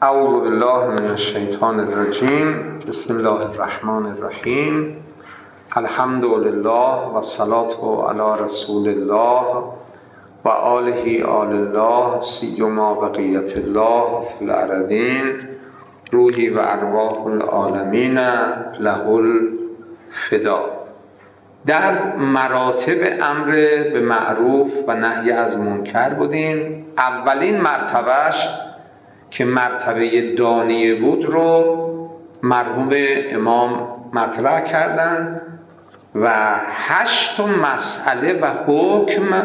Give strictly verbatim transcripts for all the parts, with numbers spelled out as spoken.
اعوذ بالله من الشیطان الرجیم. بسم الله الرحمن الرحیم. الحمد لله و الصلاة علی رسول الله و آله آل الله سیما بقیت الله فی الارضین روحی و ارواح العالمین له الفدا. در مراتب امر به معروف و نهی از منکر بودیم. اولین مرتبهش که مرتبه دانیه بود رو مرحوم امام مطرح کردن و هشت مسئله و حکم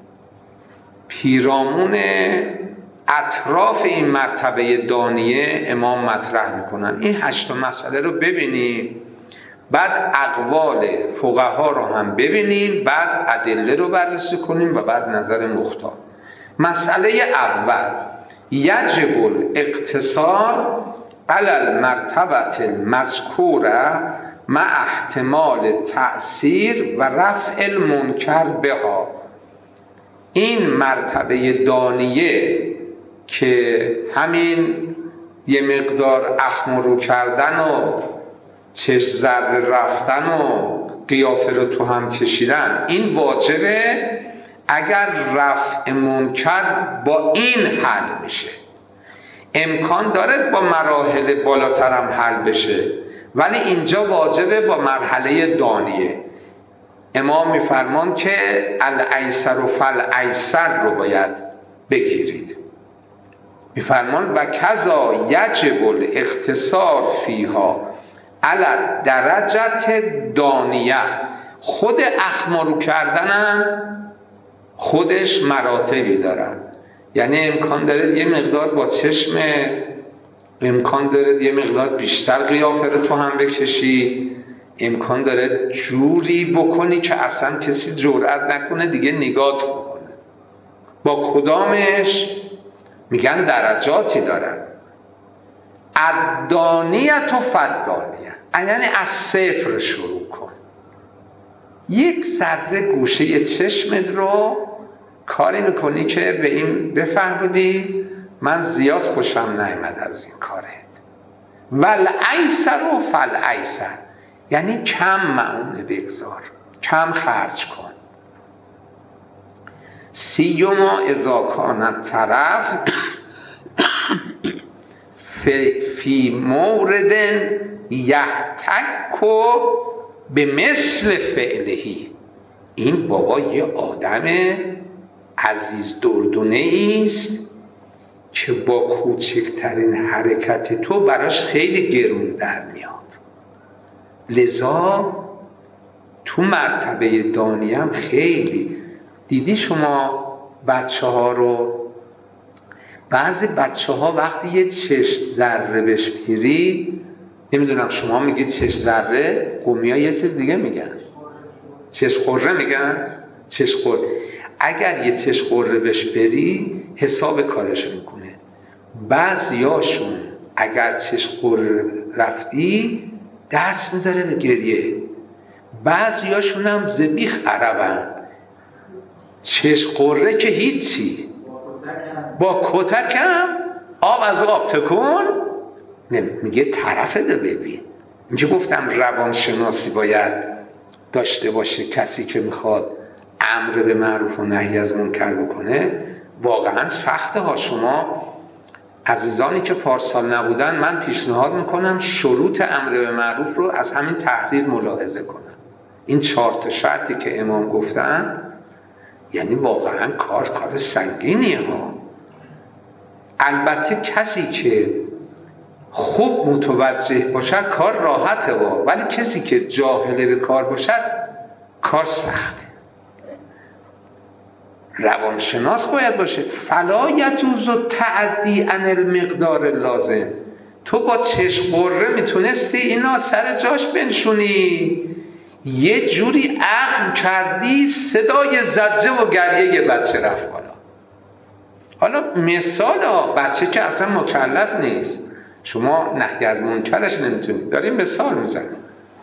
پیرامون اطراف این مرتبه دانیه امام مطرح میکنن. این هشت مسئله رو ببینیم، بعد اقوال فقها رو هم ببینیم، بعد ادله رو بررسی کنیم و بعد نظر مختار. مسئله اول، یجب الاقتصار علی المرتبه المذکوره مع احتمال تأثیر و رفع المنکر بها. این مرتبه دانیه که همین یه مقدار اخم رو کردن و چشم زرد رفتن و قیافه رو تو هم کشیدن، این واجبه اگر رفع منکر با این حل میشه. امکان داره با مراحل بالاتر هم حل بشه، ولی اینجا واجبه با مرحله دانیه. امام میفرمان که الایسر و فالایسر رو باید بگیرید. میفرمان و کذا یجب الاقتصار فیها علی درجت دانیه. خود اخمارو کردنم خودش مراتبی دارن، یعنی امکان داره یه مقدار با چشم، امکان داره یه مقدار بیشتر قیافه رو تو هم بکشی، امکان داره جوری بکنی که اصلا کسی جرئت نکنه دیگه نگات بکنه. با کدامش میگن درجاتی دارن. الدانیت و فالدانیه، یعنی از صفر شروع کن. یک ذره گوشه چشمت رو کاری میکنی که به این بفهمیدی من زیاد خوشم نیامد از این کارت. والایسر و فالایسر، یعنی کم معونه بگذار، کم خرج کن. سیما اذا کان طرف فی مورد یحتک به مثل فعلهی. این بابا یه آدم عزیز دردونه است که با کوچکترین حرکت تو براش خیلی گرون در میاد. لذا تو مرتبه دانیه هم خیلی دیدی شما بچه ها رو، بعضی بچه ها وقتی یه چشم ذره بشپیری، نمیدونم شما میگید چشم ذره، قومی ها یه چیز دیگه میگن، چشم خوره میگن، چشم خوره. اگر یه چشم خوره بهش بری حساب کارش میکنه. بعضیاشون اگر چشم خوره رفتی دست میذاره به گریه، بعضیاشون هم زبیخ عربن، چشم خوره که هیچی، با کتکم آب از آب تکن. میگه طرف ده ببین. اینجا گفتم روانشناسی باید داشته باشه کسی که میخواد امر به معروف و نهی از منکر بکنه. واقعا سخته ها. شما عزیزانی که پارسال نبودن، من پیشنهاد میکنم شروط امر به معروف رو از همین تحریر ملاحظه کنن. این چهار تا شرطی که امام گفتن، یعنی واقعا کار کار سنگینیه ها. البته کسی که خوب متوجه باشد کار راحته ها، ولی کسی که جاهل به کار باشد کار سخته. روانشناس باید باشه. فلا یجوز تعدی عن المقدار لازم. تو با چشم قره میتونستی اینا سر جاش بنشونی، یه جوری اخم کردی صدای زجه و گریه یه بچه رفت بالا. حالا مثال ها، بچه که اصلا مکلف نیست، شما نهی از منکرش نمیتونید، داریم مثال میزنیم.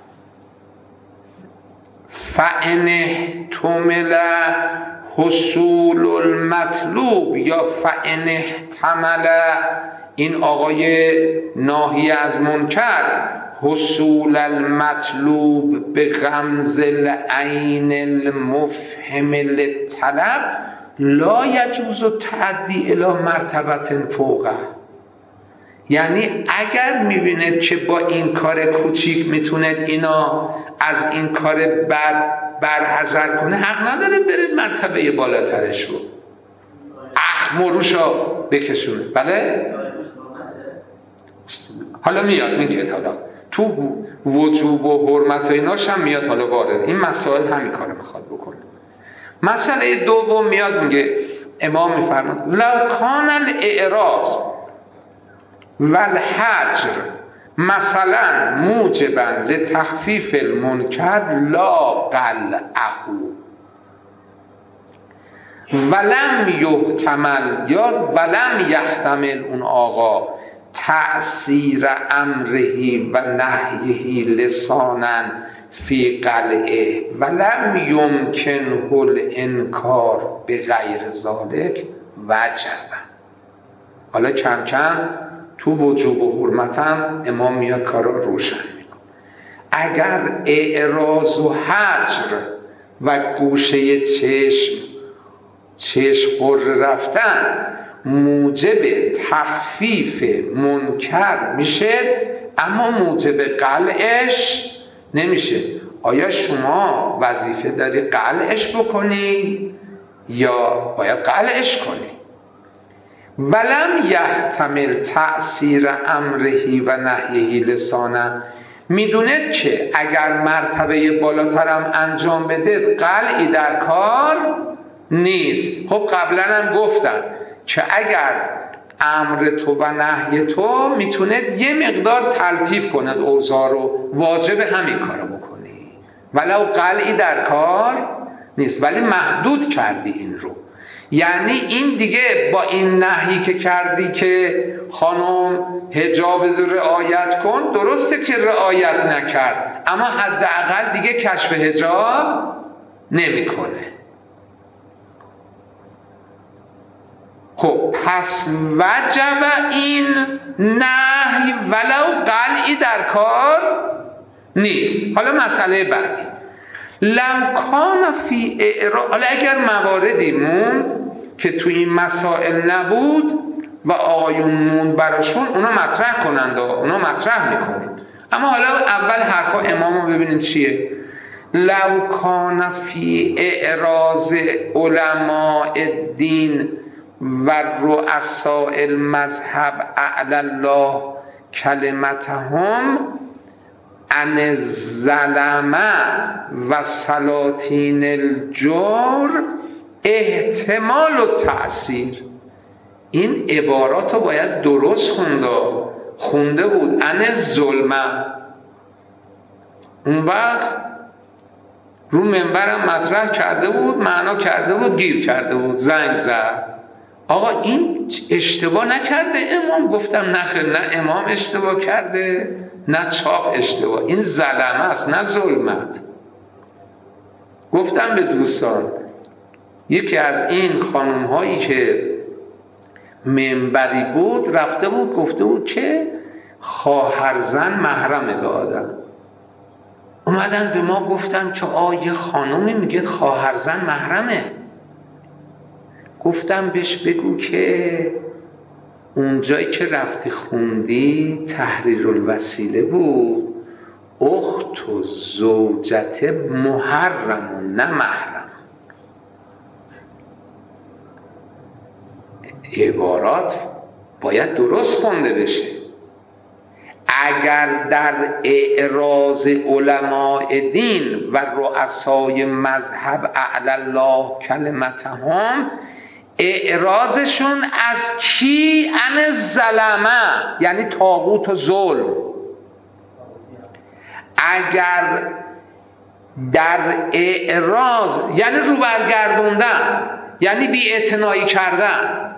فَإِنِ احْتُمِلَ حصول المطلوب یا فَإِنِ احْتمل این آقای ناهی از منکر حصول المطلوب به غمز العین المفهم للطلب لا یجوز تعدی الی مرتبه فوقه. یعنی اگر میبینید که با این کار کوچیک میتونید اینا از این کار بد برحذر کنه، حق نداره برید مرتبه بالاترش رو اخم و روشا بکشونه. بله؟ حالا میاد میگه حالا تو وجوب و حرمت و ایناش هم میاد حالا وارد این مسائل همین کار میخواد بکنه. مسئله دوم میاد میگه امام میفرماد لو کان الاعراض والحجر مثلا موجبا لتخفیف المنکر لا قلعه ولم یحتمل یا ولم یحتمل اون آقا تأثیر امرهی و نهیهی لسانا فی قلعه ولم یمکنه الانکار به غیر ذالک وجبا. حالا کم کم تو وجوب و حرمتم امام میاد کارا روشن میکنه. اگر اعراض و حجر و گوشه چشم چشم قره رفتن موجب تخفیف منکر میشه اما موجب قلعش نمیشه، آیا شما وظیفه داری قلعش بکنی یا باید قلعش کنی؟ ولم یحتمل تأثیر امرهی و نهیهی لسانه، میدونید که اگر مرتبه بالاترم انجام بده قلعی در کار نیست. خب قبلا هم گفتم که اگر امر تو و نهی تو میتونید یه مقدار تلطیف کند اوضاع رو، واجب همین کارو بکنی ولو قلعی در کار نیست، ولی محدود کردی این رو. یعنی این دیگه با این نهی که کردی که خانم حجاب رعایت کن، درسته که رعایت نکرد اما حداقل دیگه کشف حجاب نمیکنه. خب پس وجب این نهی ولو قلعی در کار نیست. حالا مسئله بعدی لو کان فی اعراض، حالا اگر مواردی موند که توی این مسائل نبود و آقایون موند براشون، اونا مطرح کنند و اونا مطرح میکنید. اما حالا اول حرفا امام رو ببینید چیه. لو کان فی اعراض علماء الدین و رؤساء المذهب اعلی الله کلمتهم عن الظلمه و سلاطین الجور احتمال و تأثیر. این عبارات رو باید درست خونده خونده بود. عن الظلمه، اون وقت رو منبرم مطرح کرده بود، معنا کرده بود، گیر کرده بود، زنگ زد آقا این اشتباه نکرده امام. گفتم نه نه امام اشتباه کرده نه چاپ اشتباه، این ظلمه است نه ظلمت. گفتم به دوستان یکی از این خانم هایی که منبری بود رفته بود گفته بود که خواهر زن محرمه به آدم. اومدن به ما گفتن که آیه خانمی میگه خواهر زن محرمه. گفتم بهش بگو که اونجایی که رفتی خوندی تحریر الوسیله بود، اخت و زوجت محرم نه محرم. عبارات باید درست خونده بشه. اگر در اعراض علماء دین و رؤسای مذهب اعلی الله کلمتهم، اعراضشون از کی؟ عن الظلمه، یعنی طاغوت و ظلم. اگر در اعراض یعنی رو برگردوندن، یعنی بی اعتنایی کردن.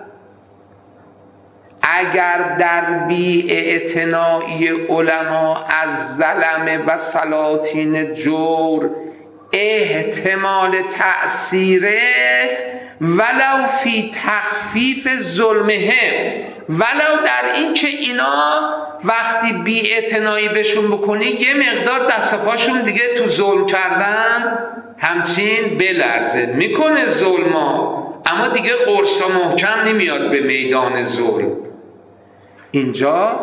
اگر در بی اعتنایی علما از ظلمه و سلاطین جور احتمال تأثیره ولو فی تخفیف ظلمهم ولو در این که اینا وقتی بی‌اعتنایی بهشون بکنی یه مقدار دست پاشون دیگه تو ظلم کردن همچین بلرزه، میکنه ظلما، اما دیگه قرصا محکم نمیاد به میدان ظلم. اینجا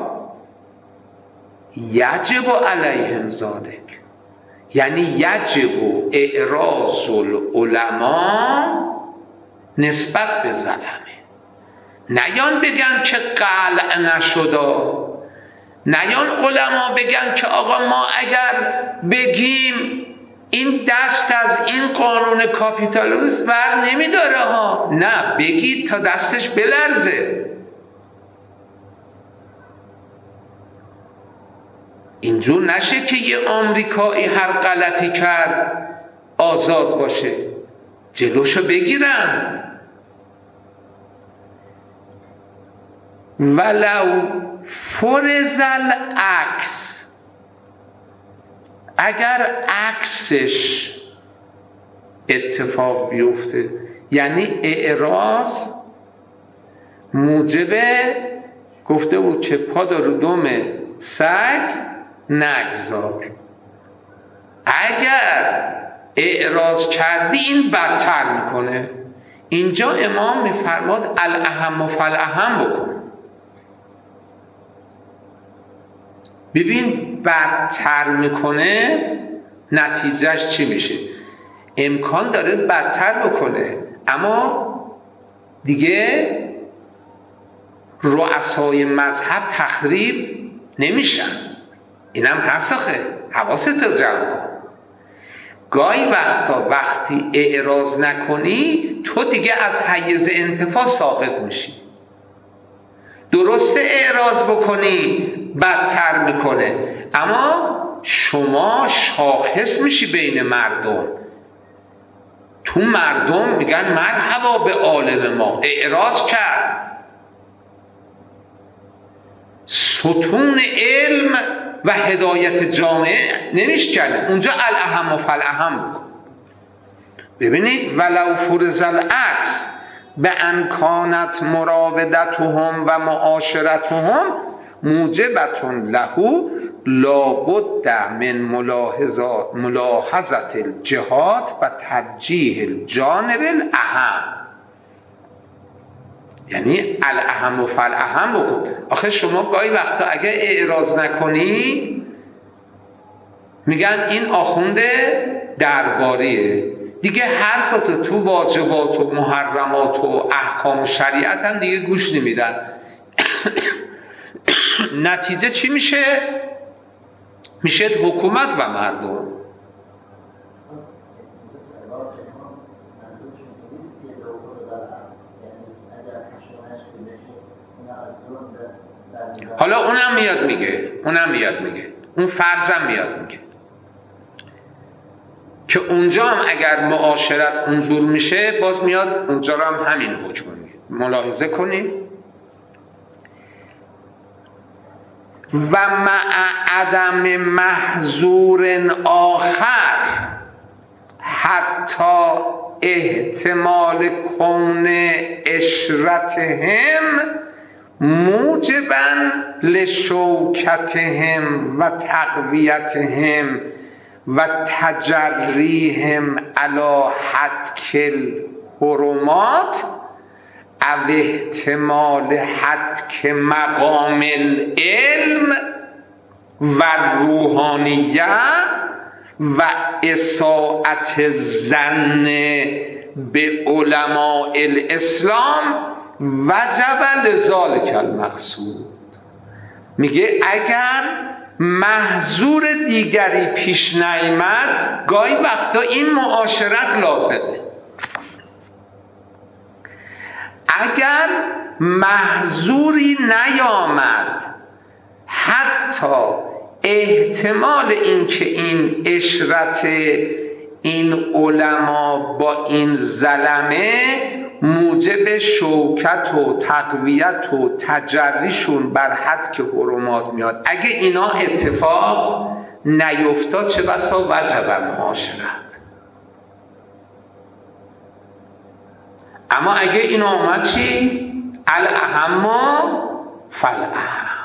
یجب علیهم ذلک، یعنی یجب اعراض العلماء نسبت به ظلمه. نیان بگن که قلع نشدا، نیان علما بگن که آقا ما اگر بگیم این دست از این قانون کاپیتالیسم بر نمیداره ها، نه بگید تا دستش بلرزه. اینجور نشه که یه آمریکایی هر غلطی کرد آزاد باشه، جلوشو بگیرن. ولو فرض العکس، اگر عکسش اتفاق بیفته، یعنی اعراض موجب گفته بود که پا رو دم سگ نگذار، اگر اعراض کردی این بدتر میکنه. اینجا امام میفرماد الاهم فالاهم بکن. ببین بدتر میکنه نتیجهش چی میشه. امکان داره بدتر بکنه، اما دیگه رؤسای مذهب تخریب نمیشن. اینم هستخه، حواست رو جمع کن. گاهی وقتا وقتی اعراض نکنی تو دیگه از حیز انتفاع ساقط میشی. درسته اعراض بکنی بدتر میکنه، اما شما شاخص میشی بین مردم. تو مردم میگن مرحبا به عالم ما، اعراض کرد، ستون علم و هدایت جامعه نمیشکنه. اونجا الاهم و فالاهم بکن. ببینید ولو فرض العکس به انکانت مراودتهم و معاشرتهم موجبتون لهو لابد من ملاحظت الجهات و ترجیح الجانب الاهم. یعنی الاهم و فالاهم بکن. آخه شما گاهی وقتا اگه اعراض نکنی میگن این آخونده درباریه، دیگه حرفتو تو واجبات و محرمات و احکام و شریعت هم دیگه گوش نمیدن. نتیجه چی میشه؟ میشه حکومت و مردم. حالا اونم میاد میگه اونم میاد میگه اون فرضم میاد میگه که اونجا هم اگر معاشرت اونجور میشه باز میاد اونجا رو هم همین حکم میگه. ملاحظه کنید و مع عدم محظور آخر حتی احتمال کون اشرتهم موجبا لشوکتهم و تقویتهم و تجریهم علی حتک الحرمات او احتمال حتک مقام العلم و روحانیه و اساءت الظن به علماء الاسلام وجب لذالک المقصود. میگه اگر محظور دیگری پیش نیامد گاهی وقتا این معاشرت لازمه. اگر محظوری نیامد حتی احتمال این که این اشرت این علما با این ظلمه موجب شوکت و تقویت و تجریشون بر حد که حرمات میاد، اگه اینا اتفاق نیفتاد چه بسا وجب معاشرت. اما اگه اینا آمد چی؟ الاهم فالاهم.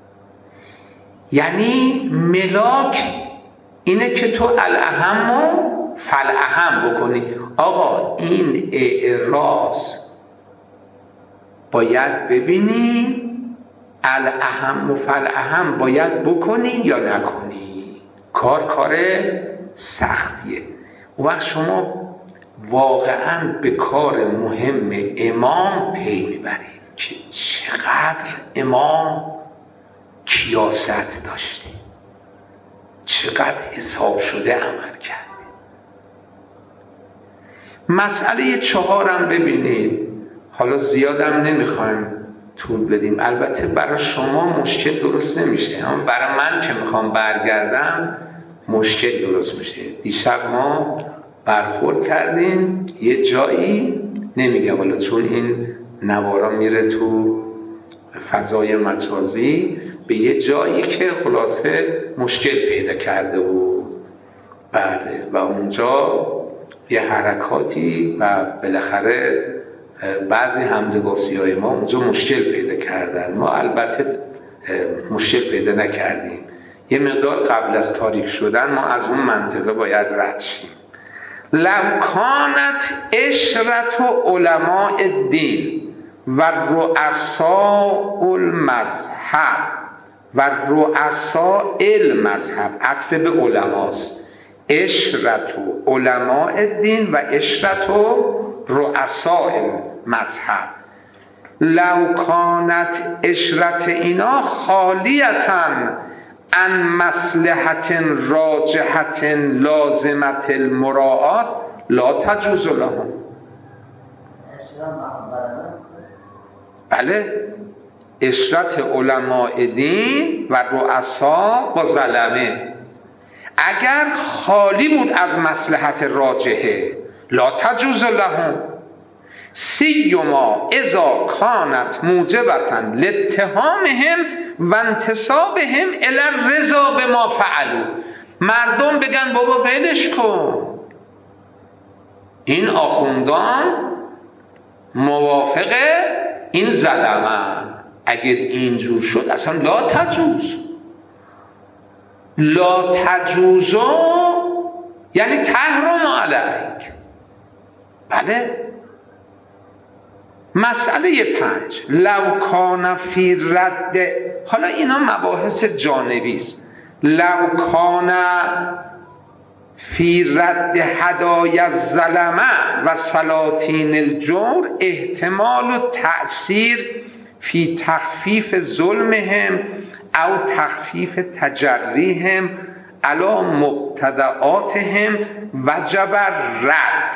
یعنی ملاک اینه که تو الاهم و فالاهم بکنی. آقا این اعراض باید ببینی، الاهم و فالاهم باید بکنی یا نکنی. کار کار سختیه. اون وقت شما واقعا به کار مهم امام پی میبرید که چقدر امام کیاست داشته، چقدر حساب شده عمل کرده. مسئله چهارم ببینید، حالا زیادم نمیخوایم طول بدیم، البته برای شما مشکل درست نمیشه، اما برای من که میخوام برگردم مشکل درست میشه. دیشب ما برخورد کردیم یه جایی، نمیگم حالا چون این نوارا میره تو فضای مجازی، به یه جایی که خلاصه مشکل پیدا کرده بود. بله، و اونجا یه حرکاتی و بالاخره بعضی هملباسی های ما اونجا مشکل پیدا کردن. ما البته مشکل پیدا نکردیم، یه مقدار قبل از تاریک شدن ما از اون منطقه باید رد شیم. لو کانت اشرت علماء الدین و رؤساء المذهب و رؤساء المذهب، عطف به علماست، اشرت علماء الدین و اشرت رؤساء المذهب. لو کانت اشرت اینا خالیتاً عن مصلحت راجحت لازمت المراعات لا تجوز لهم. بله، اشرت علماء دین و رؤسا با ظلمه اگر خالی بود از مصلحت راجحه لا تجوز لهم، سیما اذا کانت موجبتا لاتهامهم و انتسابهم الی الرضا بما فعلوا. مردم بگن بابا ولش کن، این آخوندان موافق این ظلمن، اگر اینجور شد اصلا لا تجوز. لا تجوز یعنی تحرم علیک. بله. مسئله پنج، لو کان فی رد، حالا اینا مباحث جانبی است. لو کان فی رد هدای الظلمه و سلاطین الجور احتمال و تأثیر فی تخفیف ظلمهم او تخفیف تجریهم علی مبتدعاتهم وجب رد.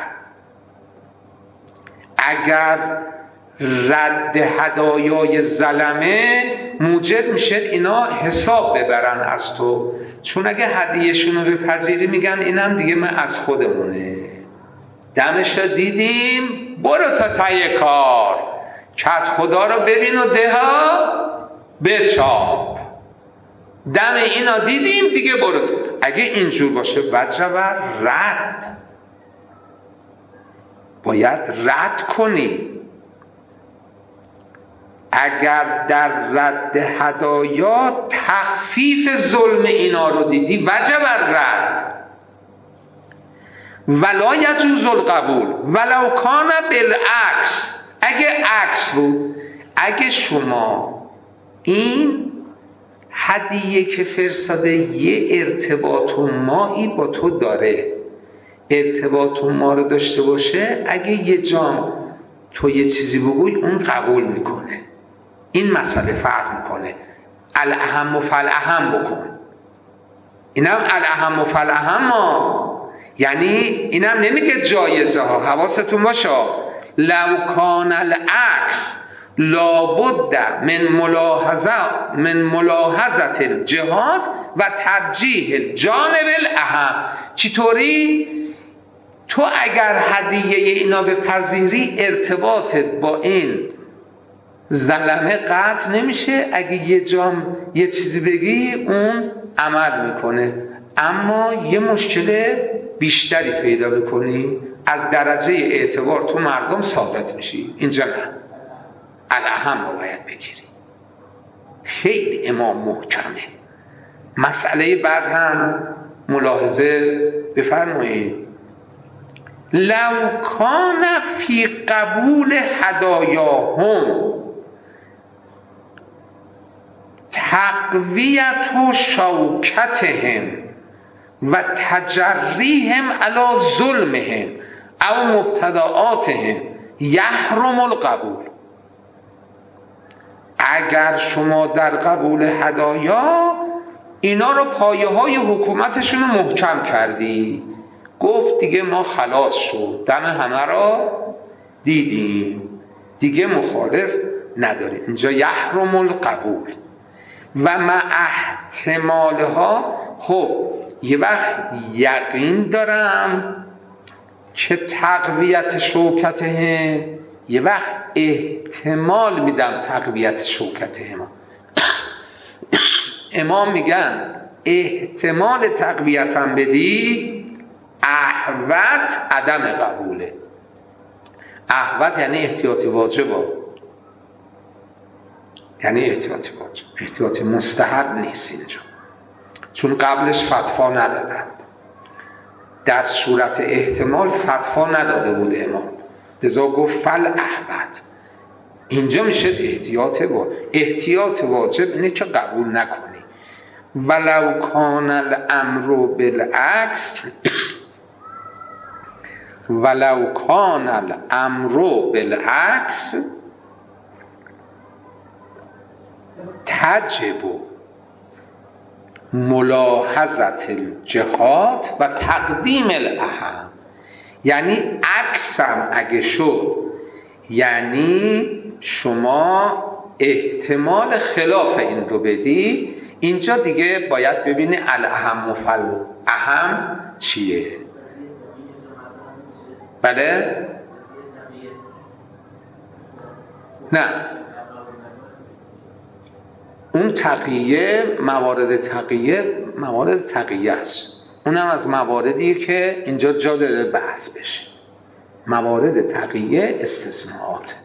اگر رد هدایای ظلمه موجب میشه اینا حساب ببرن از تو، چون اگه هدیهشون رو بپذیری میگن اینم دیگه من از خودمونه، دمش رو دیدیم برو تا تای کار، کت خدا رو ببین و دها بچاپ، دم اینا دیدیم دیگه برو تا. اگه اینجور باشه وجب رد، باید رد کنی. اگر در رد هدایا تخفیف ظلم اینا رو دیدی وجب رد. ولا یجوز القبول ولو کان بالعکس، اگه عکس بود، اگه شما این هدیه که فرستاده یه ارتباط مایی با تو داره، ارتباط ما رو داشته باشه، اگه یه جام تو یه چیزی بگوی اون قبول میکنه، این مسئله فرق میکنه. الاهم و فالاهم بکن، اینم الاهم و فالاهم ها، یعنی اینم نمیگه جایزه ها، حواستون باشه. لو کان العکس لابد من ملاحظه من ملاحظه الجهاد و ترجیح الجانب الاهم. چطوری؟ تو اگر هدیه اینا بپذیری ارتباطت با این ظلمه قطع نمیشه، اگه یه جام یه چیزی بگی اون عمل میکنه، اما یه مشکل بیشتری پیدا بکنی از درجه اعتبار تو مردم ثابت میشی. اینجا نه، الاهم رو باید بگیری. خیلی امام محکمه. مسئله بعد هم ملاحظه بفرمایید. لو کان فی قبول هدایاهم تقویت و شوکتهم و تجریهم علی ظلمهم او مبتدعاتهم یحرم القبول. اگر شما در قبول هدایا اینا رو پایه های حکومتشون رو محکم کردی، گفت دیگه ما خلاص شد، دم همه را دیدیم، دیگه مخالف نداریم. اینجا یحرم القبول و مع احتمالها. خب یه وقت یقین دارم که تقویت شوکته، یه وقت احتمال میدم تقویت شوکته. ما امام میگن احتمال تقویتم بدی، احوط عدم قبوله. احوط یعنی احتیاط واجبه، یعنی احتیاط واجب، احتیاط مستحب نیست اینجا، چون قبلش فتوا ندادن. در صورت احتمال فتوا نداده بود امام، لذا گفت فل احوط. اینجا میشه احتیاط واجب. احتیاط واجب اینه که قبول نکنی. ولو کان الامر بالعکس ولو کان الامر بالعکس تجب ملاحظت الجهات و تقدیم الاهم. یعنی عکسم اگه شد، یعنی شما احتمال خلاف این رو بدی، اینجا دیگه باید ببینی الاهم مفل اهم چیه. بله؟ نه، اون تقیه، موارد تقیه موارد تقیه است. اونم از مواردیه که اینجا جا داره بحث بشه. موارد تقیه استثناءات.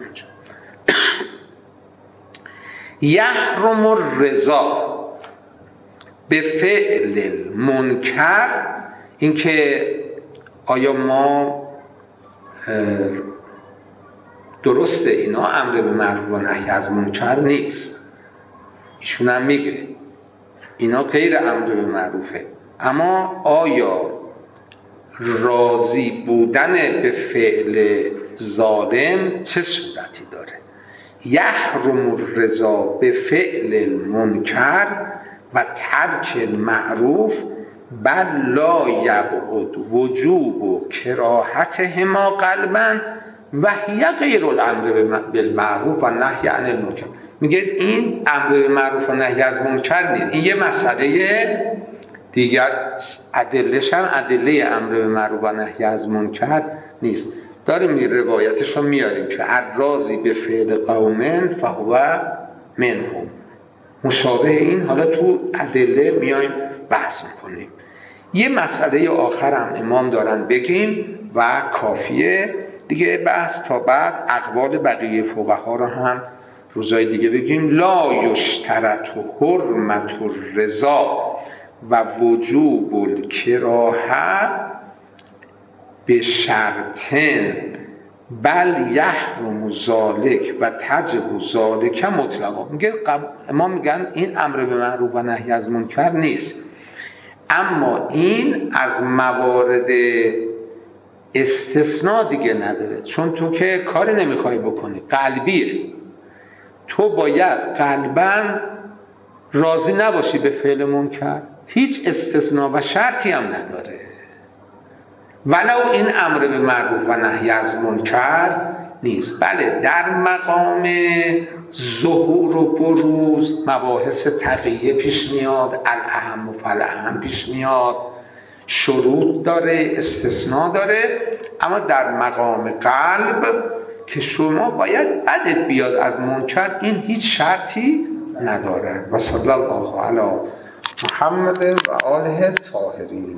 یحرم الرضا به فعل المنکر، اینکه آیا ما درسته اینا امر به معروف و نهی از منکر نیست، ایشون هم میگه اینا غیر امر به معروفه، اما آیا راضی بودن به فعل ظالم چه صورتی داره؟ یحرم الرضا به فعل المنکر و ترک المعروف بل لا یبعد وجوب و کراهتهما قلبا و هی غیر الامر بالمعروف و نهی عن المنکر. میگه این امر به معروف و نهی از منکر نیست، این یه مسئله دیگر، ادله‌ش هم ادله امر به معروف و نهی از منکر نیست. داریم این روایتش رو میاریم که الراضی به فعل قوم فهو منهم، مشابه این حالا تو ادله میایم بحث میکنیم. یه مسئله آخر هم امام دارن بگیم و کافیه دیگه بحث، تا بعد اقوال بقیه فقها رو هم روزای دیگه بگیم. لا یشترط حرمت الرضا و وجوب الکراهه به شرطن بل یحرم ذالک و تجب ذالک مطلقا. میگه ما میگن این امر به معروف و نهی از منکر نیست، اما این از موارد استثناء دیگه نداره، چون تو که کاری نمیخوای بکنی، قلبیه، تو باید قلباً راضی نباشی به فعل منکر، هیچ استثناء و شرطی هم نداره. ولو این امر به معروف و نهی از منکر نیست. بله در مقام ظهور و بروز مباحث تقیه پیش میاد، الاهم و فالاهم پیش میاد، شروط داره، استثناء داره، اما در مقام قلب که شما باید بدت بیاد از منکر، این هیچ شرطی نداره. و صلی الله علی محمد و آله الطاهرین.